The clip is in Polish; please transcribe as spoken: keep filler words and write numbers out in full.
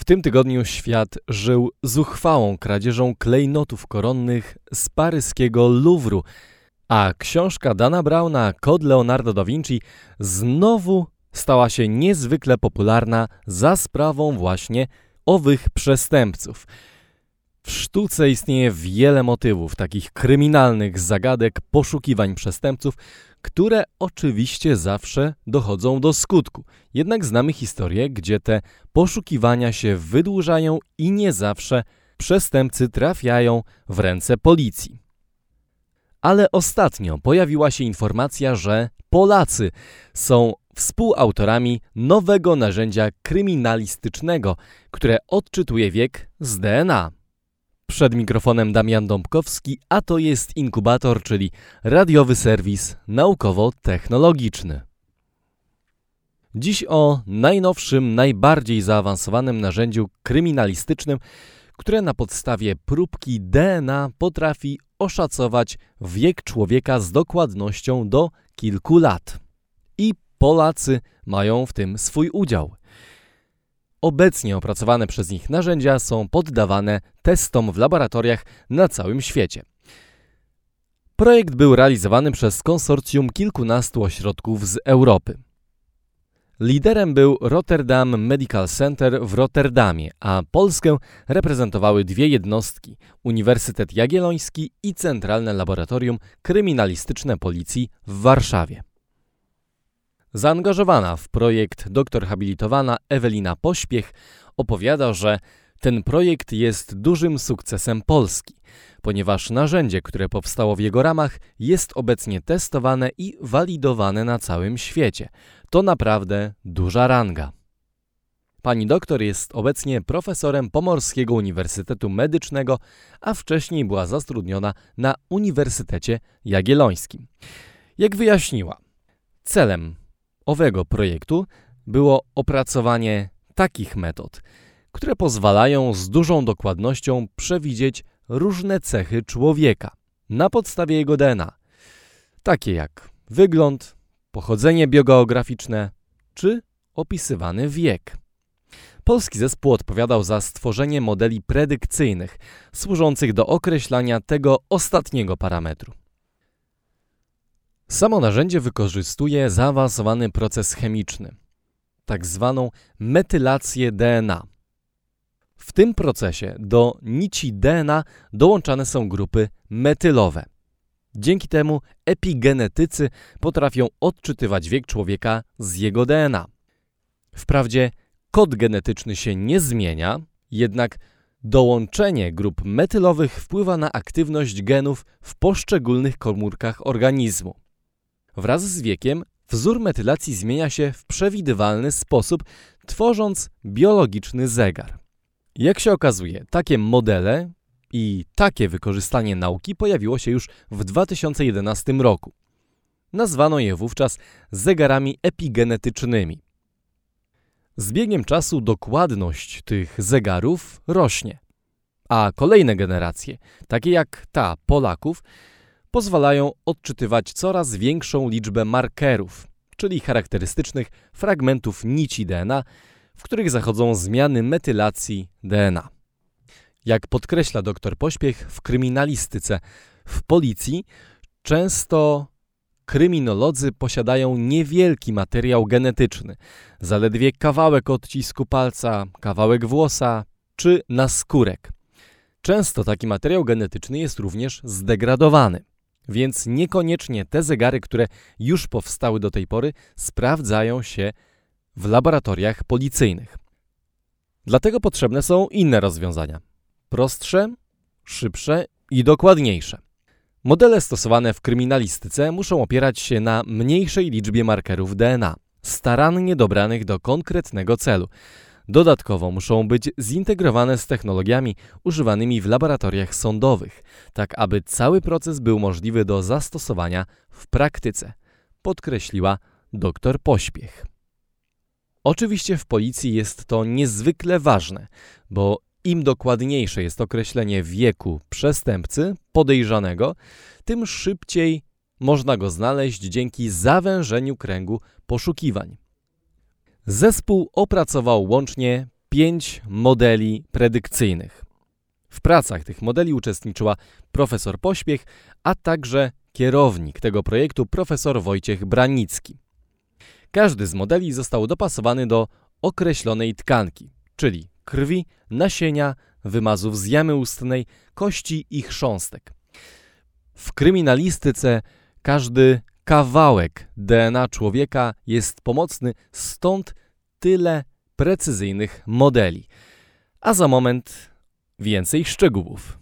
tym tygodniu świat żył zuchwałą kradzieżą klejnotów koronnych z paryskiego Louvru, a książka Dana Browna Kod Leonardo da Vinci znowu stała się niezwykle popularna za sprawą właśnie owych przestępców. W sztuce istnieje wiele motywów, takich kryminalnych zagadek, poszukiwań przestępców, które oczywiście zawsze dochodzą do skutku. Jednak znamy historię, gdzie te poszukiwania się wydłużają i nie zawsze przestępcy trafiają w ręce policji. Ale ostatnio pojawiła się informacja, że Polacy są współautorami nowego narzędzia kryminalistycznego, które odczytuje wiek z D N A. Przed mikrofonem Damian Dąbkowski, a to jest Inkubator, czyli radiowy serwis naukowo-technologiczny. Dziś o najnowszym, najbardziej zaawansowanym narzędziu kryminalistycznym, które na podstawie próbki D N A potrafi oszacować wiek człowieka z dokładnością do kilku lat. I Polacy mają w tym swój udział. Obecnie opracowane przez nich narzędzia są poddawane testom w laboratoriach na całym świecie. Projekt był realizowany przez konsorcjum kilkunastu ośrodków z Europy. Liderem był Rotterdam Medical Center w Rotterdamie, a Polskę reprezentowały dwie jednostki – Uniwersytet Jagielloński i Centralne Laboratorium Kryminalistyczne Policji w Warszawie. Zaangażowana w projekt doktor habilitowana Ewelina Pośpiech opowiada, że ten projekt jest dużym sukcesem Polski, ponieważ narzędzie, które powstało w jego ramach, jest obecnie testowane i walidowane na całym świecie. To naprawdę duża ranga. Pani doktor jest obecnie profesorem Pomorskiego Uniwersytetu Medycznego, a wcześniej była zatrudniona na Uniwersytecie Jagiellońskim. Jak wyjaśniła, celem owego projektu było opracowanie takich metod, które pozwalają z dużą dokładnością przewidzieć różne cechy człowieka na podstawie jego D N A, takie jak wygląd, pochodzenie biogeograficzne czy opisywany wiek. Polski zespół odpowiadał za stworzenie modeli predykcyjnych służących do określania tego ostatniego parametru. Samo narzędzie wykorzystuje zaawansowany proces chemiczny, tak zwaną metylację D N A. W tym procesie do nici D N A dołączane są grupy metylowe. Dzięki temu epigenetycy potrafią odczytywać wiek człowieka z jego D N A. Wprawdzie kod genetyczny się nie zmienia, jednak dołączenie grup metylowych wpływa na aktywność genów w poszczególnych komórkach organizmu. Wraz z wiekiem wzór metylacji zmienia się w przewidywalny sposób, tworząc biologiczny zegar. Jak się okazuje, takie modele i takie wykorzystanie nauki pojawiło się już w dwa tysiące jedenastym roku. Nazwano je wówczas zegarami epigenetycznymi. Z biegiem czasu dokładność tych zegarów rośnie, a kolejne generacje, takie jak ta Polaków, pozwalają odczytywać coraz większą liczbę markerów, czyli charakterystycznych fragmentów nici D N A, w których zachodzą zmiany metylacji D N A. Jak podkreśla dr Pośpiech, w kryminalistyce, w policji często kryminolodzy posiadają niewielki materiał genetyczny, zaledwie kawałek odcisku palca, kawałek włosa czy naskórek. Często taki materiał genetyczny jest również zdegradowany, więc niekoniecznie te zegary, które już powstały do tej pory, sprawdzają się w laboratoriach policyjnych. Dlatego potrzebne są inne rozwiązania. Prostsze, szybsze i dokładniejsze. Modele stosowane w kryminalistyce muszą opierać się na mniejszej liczbie markerów D N A, starannie dobranych do konkretnego celu. Dodatkowo muszą być zintegrowane z technologiami używanymi w laboratoriach sądowych, tak aby cały proces był możliwy do zastosowania w praktyce, podkreśliła dr Pośpiech. Oczywiście w policji jest to niezwykle ważne, bo im dokładniejsze jest określenie wieku przestępcy, podejrzanego, tym szybciej można go znaleźć dzięki zawężeniu kręgu poszukiwań. Zespół opracował łącznie pięć modeli predykcyjnych. W pracach tych modeli uczestniczyła profesor Pośpiech, a także kierownik tego projektu profesor Wojciech Branicki. Każdy z modeli został dopasowany do określonej tkanki, czyli krwi, nasienia, wymazów z jamy ustnej, kości i chrząstek. W kryminalistyce każdy kawałek D N A człowieka jest pomocny, stąd tyle precyzyjnych modeli. A za moment więcej szczegółów.